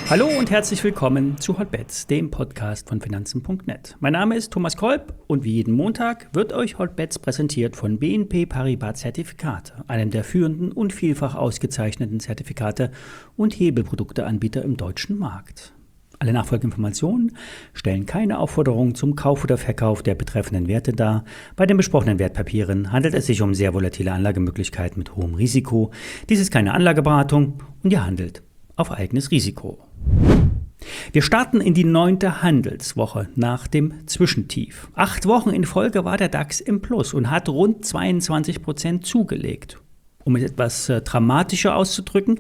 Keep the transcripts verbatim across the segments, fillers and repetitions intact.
Hallo und herzlich willkommen zu Hotbets, dem Podcast von Finanzen punkt net. Mein Name ist Thomas Kolb und wie jeden Montag wird euch Hotbets präsentiert von B N P Paribas Zertifikate, einem der führenden und vielfach ausgezeichneten Zertifikate- und Hebelprodukteanbieter im deutschen Markt. Alle nachfolgenden Informationen stellen keine Aufforderung zum Kauf oder Verkauf der betreffenden Werte dar. Bei den besprochenen Wertpapieren handelt es sich um sehr volatile Anlagemöglichkeiten mit hohem Risiko. Dies ist keine Anlageberatung und ihr handelt auf eigenes Risiko. Wir starten in die neunte Handelswoche nach dem Zwischentief. Acht Wochen in Folge war der DAX im Plus und hat rund zweiundzwanzig Prozent zugelegt. Um es etwas äh, dramatischer auszudrücken,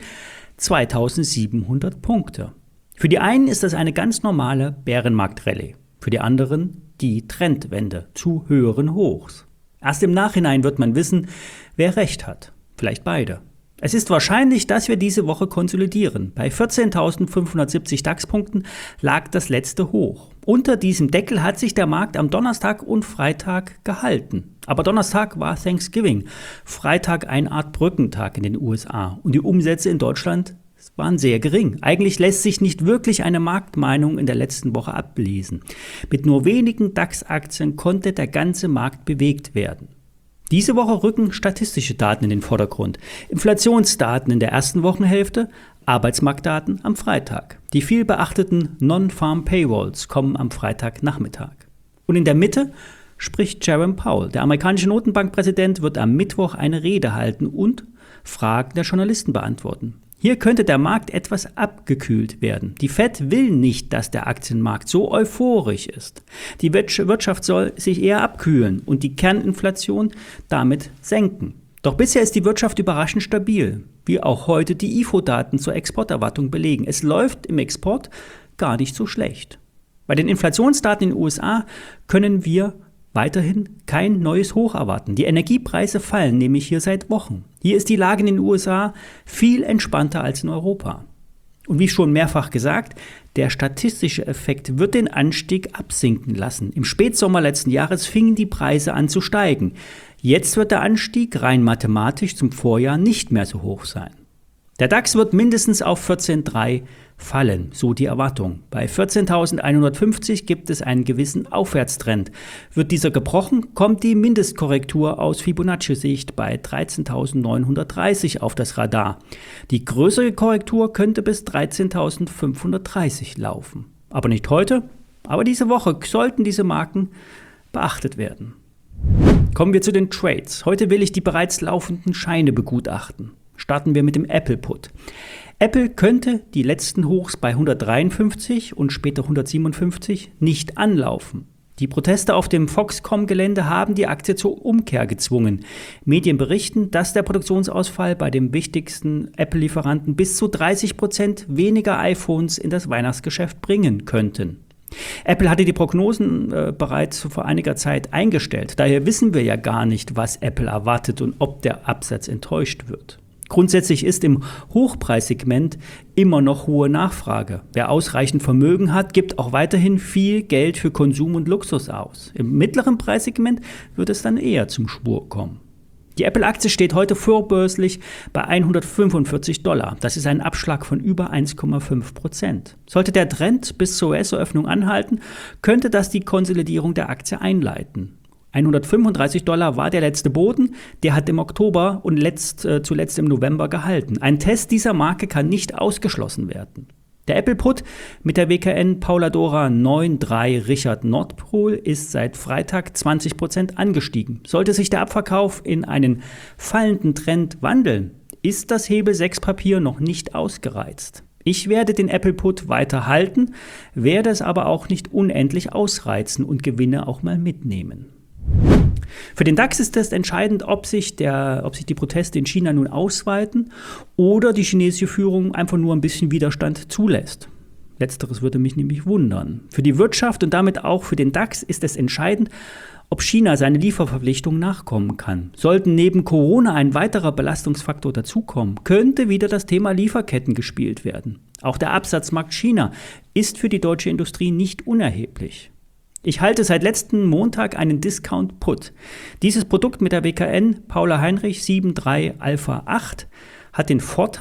zweitausendsiebenhundert Punkte. Für die einen ist das eine ganz normale Bärenmarkt-Rallye, für die anderen die Trendwende zu höheren Hochs. Erst im Nachhinein wird man wissen, wer recht hat. Vielleicht beide. Es ist wahrscheinlich, dass wir diese Woche konsolidieren. Bei vierzehntausendfünfhundertsiebzig DAX-Punkten lag das letzte Hoch. Unter diesem Deckel hat sich der Markt am Donnerstag und Freitag gehalten. Aber Donnerstag war Thanksgiving, Freitag eine Art Brückentag in den U S A. Und die Umsätze in Deutschland waren sehr gering. Eigentlich lässt sich nicht wirklich eine Marktmeinung in der letzten Woche ablesen. Mit nur wenigen DAX-Aktien konnte der ganze Markt bewegt werden. Diese Woche rücken statistische Daten in den Vordergrund. Inflationsdaten in der ersten Wochenhälfte, Arbeitsmarktdaten am Freitag. Die viel beachteten Non-Farm Payrolls kommen am Freitagnachmittag. Und in der Mitte spricht Jerome Powell. Der amerikanische Notenbankpräsident wird am Mittwoch eine Rede halten und Fragen der Journalisten beantworten. Hier könnte der Markt etwas abgekühlt werden. Die Fed will nicht, dass der Aktienmarkt so euphorisch ist. Die Wirtschaft soll sich eher abkühlen und die Kerninflation damit senken. Doch bisher ist die Wirtschaft überraschend stabil, wie auch heute die I F O-Daten zur Exporterwartung belegen. Es läuft im Export gar nicht so schlecht. Bei den Inflationsdaten in den U S A können wir weiterhin kein neues Hoch erwarten. Die Energiepreise fallen nämlich hier seit Wochen. Hier ist die Lage in den U S A viel entspannter als in Europa. Und wie schon mehrfach gesagt, der statistische Effekt wird den Anstieg absinken lassen. Im Spätsommer letzten Jahres fingen die Preise an zu steigen. Jetzt wird der Anstieg rein mathematisch zum Vorjahr nicht mehr so hoch sein. Der DAX wird mindestens auf vierzehn Komma drei fallen, so die Erwartung. Bei vierzehntausendeinhundertfünfzig gibt es einen gewissen Aufwärtstrend. Wird dieser gebrochen, kommt die Mindestkorrektur aus Fibonacci-Sicht bei dreizehntausendneunhundertdreißig auf das Radar. Die größere Korrektur könnte bis dreizehntausendfünfhundertdreißig laufen. Aber nicht heute, aber diese Woche sollten diese Marken beachtet werden. Kommen wir zu den Trades. Heute will ich die bereits laufenden Scheine begutachten. Starten wir mit dem Apple Put. Apple könnte die letzten Hochs bei hundertdreiundfünfzig und später hundertsiebenundfünfzig nicht anlaufen. Die Proteste auf dem Foxconn-Gelände haben die Aktie zur Umkehr gezwungen. Medien berichten, dass der Produktionsausfall bei dem wichtigsten Apple-Lieferanten bis zu dreißig Prozent weniger iPhones in das Weihnachtsgeschäft bringen könnten. Apple hatte die Prognosen äh, bereits vor einiger Zeit eingestellt. Daher wissen wir ja gar nicht, was Apple erwartet und ob der Absatz enttäuscht wird. Grundsätzlich ist im Hochpreissegment immer noch hohe Nachfrage. Wer ausreichend Vermögen hat, gibt auch weiterhin viel Geld für Konsum und Luxus aus. Im mittleren Preissegment wird es dann eher zum Schwur kommen. Die Apple-Aktie steht heute vorbörslich bei hundertfünfundvierzig Dollar. Das ist ein Abschlag von über eins Komma fünf Prozent. Sollte der Trend bis zur U S-Eröffnung anhalten, könnte das die Konsolidierung der Aktie einleiten. hundertfünfunddreißig Dollar war der letzte Boden, der hat im Oktober und letzt, äh, zuletzt im November gehalten. Ein Test dieser Marke kann nicht ausgeschlossen werden. Der Apple Put mit der W K N Pauladora neun drei Richard Nordpol ist seit Freitag zwanzig Prozent angestiegen. Sollte sich der Abverkauf in einen fallenden Trend wandeln, ist das Hebel sechs Papier noch nicht ausgereizt. Ich werde den Apple Put weiter halten, werde es aber auch nicht unendlich ausreizen und Gewinne auch mal mitnehmen. Für den DAX ist es entscheidend, ob sich, der, ob sich die Proteste in China nun ausweiten oder die chinesische Führung einfach nur ein bisschen Widerstand zulässt. Letzteres würde mich nämlich wundern. Für die Wirtschaft und damit auch für den DAX ist es entscheidend, ob China seine Lieferverpflichtungen nachkommen kann. Sollten neben Corona ein weiterer Belastungsfaktor dazukommen, könnte wieder das Thema Lieferketten gespielt werden. Auch der Absatzmarkt China ist für die deutsche Industrie nicht unerheblich. Ich halte seit letzten Montag einen Discount Put. Dieses Produkt mit der W K N Paula Heinrich sieben drei Alpha acht hat den Vorteil,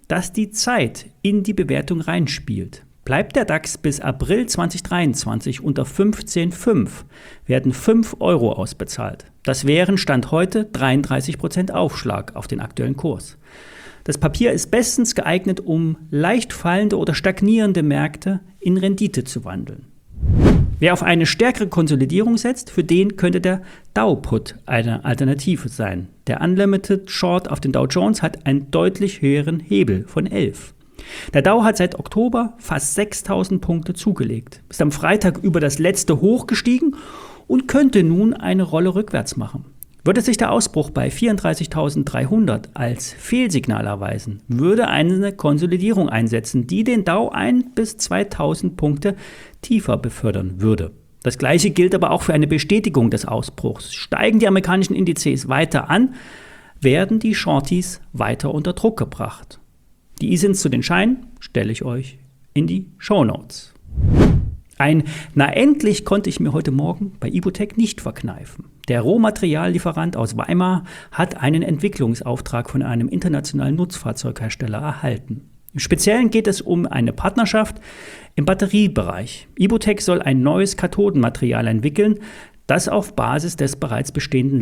dass die Zeit in die Bewertung reinspielt. Bleibt der DAX bis April zweitausenddreiundzwanzig unter fünfzehn Komma fünf, werden fünf Euro ausbezahlt. Das wären Stand heute dreiunddreißig Prozent Aufschlag auf den aktuellen Kurs. Das Papier ist bestens geeignet, um leicht fallende oder stagnierende Märkte in Rendite zu wandeln. Wer auf eine stärkere Konsolidierung setzt, für den könnte der Dow-Put eine Alternative sein. Der Unlimited Short auf den Dow Jones hat einen deutlich höheren Hebel von elf. Der Dow hat seit Oktober fast sechstausend Punkte zugelegt, ist am Freitag über das letzte Hoch gestiegen und könnte nun eine Rolle rückwärts machen. Würde sich der Ausbruch bei vierunddreißigtausenddreihundert als Fehlsignal erweisen, würde eine Konsolidierung einsetzen, die den Dow ein bis zweitausend Punkte tiefer befördern würde. Das Gleiche gilt aber auch für eine Bestätigung des Ausbruchs. Steigen die amerikanischen Indizes weiter an, werden die Shorties weiter unter Druck gebracht. Die I S I Ns zu den Scheinen stelle ich euch in die Shownotes. Ein „Na endlich" konnte ich mir heute Morgen bei Ibutec nicht verkneifen. Der Rohmateriallieferant aus Weimar hat einen Entwicklungsauftrag von einem internationalen Nutzfahrzeughersteller erhalten. Im Speziellen geht es um eine Partnerschaft im Batteriebereich. Ibutec soll ein neues Kathodenmaterial entwickeln, das auf Basis des bereits bestehenden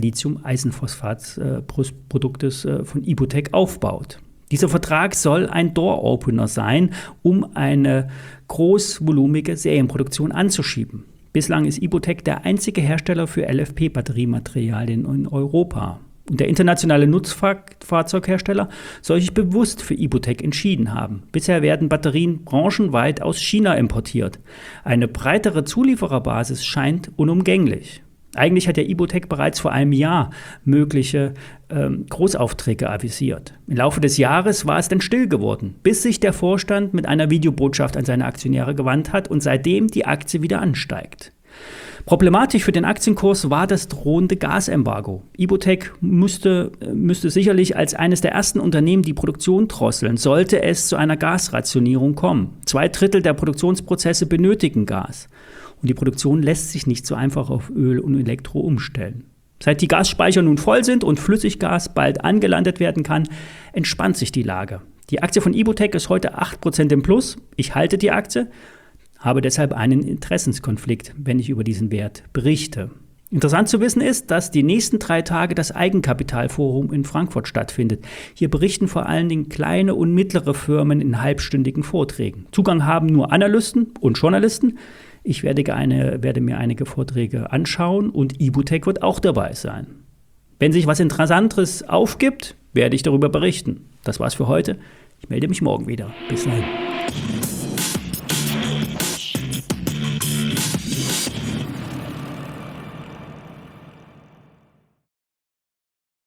Lithium-Eisenphosphat-Produktes von Ibutec aufbaut. Dieser Vertrag soll ein Door-Opener sein, um eine großvolumige Serienproduktion anzuschieben. Bislang ist Ibutec der einzige Hersteller für L F P-Batteriematerialien in Europa. Und der internationale Nutzfahrzeughersteller soll sich bewusst für Ibutec entschieden haben. Bisher werden Batterien branchenweit aus China importiert. Eine breitere Zuliefererbasis scheint unumgänglich. Eigentlich hat der Ibutec bereits vor einem Jahr mögliche ähm, Großaufträge avisiert. Im Laufe des Jahres war es dann still geworden, bis sich der Vorstand mit einer Videobotschaft an seine Aktionäre gewandt hat und seitdem die Aktie wieder ansteigt. Problematisch für den Aktienkurs war das drohende Gasembargo. Ibutec müsste, müsste sicherlich als eines der ersten Unternehmen die Produktion drosseln, sollte es zu einer Gasrationierung kommen. Zwei Drittel der Produktionsprozesse benötigen Gas. Und die Produktion lässt sich nicht so einfach auf Öl und Elektro umstellen. Seit die Gasspeicher nun voll sind und Flüssiggas bald angelandet werden kann, entspannt sich die Lage. Die Aktie von Ibutec ist heute acht Prozent im Plus. Ich halte die Aktie, habe deshalb einen Interessenskonflikt, wenn ich über diesen Wert berichte. Interessant zu wissen ist, dass die nächsten drei Tage das Eigenkapitalforum in Frankfurt stattfindet. Hier berichten vor allen Dingen kleine und mittlere Firmen in halbstündigen Vorträgen. Zugang haben nur Analysten und Journalisten. Ich werde, eine, werde mir einige Vorträge anschauen und Ibutec wird auch dabei sein. Wenn sich was Interessantes aufgibt, werde ich darüber berichten. Das war's für heute. Ich melde mich morgen wieder. Bis dahin.